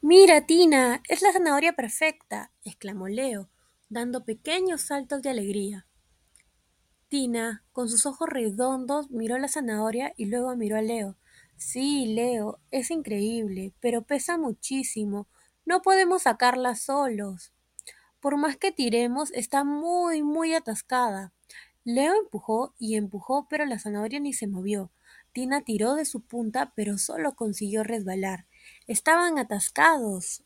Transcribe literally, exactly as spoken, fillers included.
Mira, Tina, es la zanahoria perfecta, exclamó Leo, dando pequeños saltos de alegría. Tina, con sus ojos redondos, miró la zanahoria y luego miró a Leo. Sí, Leo, es increíble, pero pesa muchísimo. No podemos sacarla solos. Por más que tiremos, está muy, muy atascada. Leo empujó y empujó, pero la zanahoria ni se movió. Tina tiró de su punta, pero solo consiguió resbalar. Estaban atascados.